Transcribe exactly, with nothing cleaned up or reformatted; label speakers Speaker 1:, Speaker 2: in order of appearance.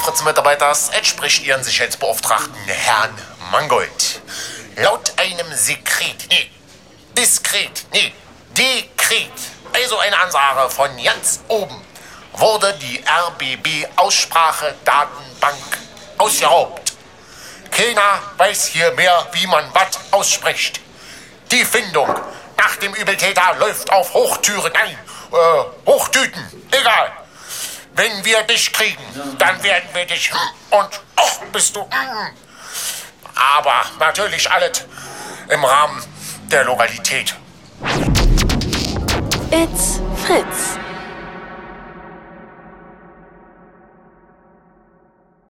Speaker 1: Fritz-Mitarbeiters entspricht Ihren Sicherheitsbeauftragten, Herrn Mangold. Laut einem Sekret, nee, Diskret, nee, Dekret, also eine Ansage von ganz oben, wurde die R B B-Aussprache-Datenbank ausgeraubt. Keiner weiß hier mehr, wie man was ausspricht. Die Findung nach dem Übeltäter läuft auf Hochtüren ein. Äh, Hochtüten, egal. Wenn wir dich kriegen, dann werden wir dich und och, bist du. Aber natürlich alles im Rahmen der Lokalität.
Speaker 2: It's Fritz.